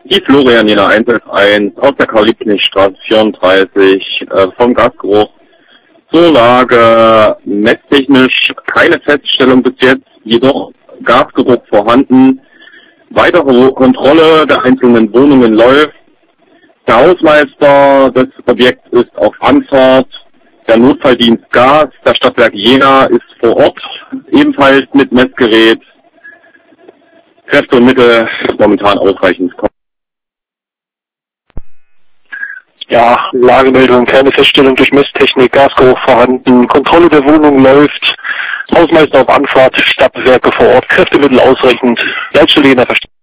Die Florian Jena 111 aus der Karl-Liebknecht-Straße 34 vom Gasgeruch zur Lage messtechnisch keine Feststellung bis jetzt, jedoch Gasgeruch vorhanden. Weitere Kontrolle der einzelnen Wohnungen läuft. Der Hausmeister des Objekts ist auf Anfahrt. Der Notfalldienst Gas der Stadtwerke Jena ist vor Ort, ebenfalls mit Messgerät. Kräfte und Mittel momentan ausreichend. Ja, Lagemeldung, keine Feststellung durch Messtechnik, Gasgeruch vorhanden, Kontrolle der Wohnung läuft, Hausmeister auf Anfahrt, Stadtwerke vor Ort, Kräftemittel ausreichend, Leitstelle Jena verstanden.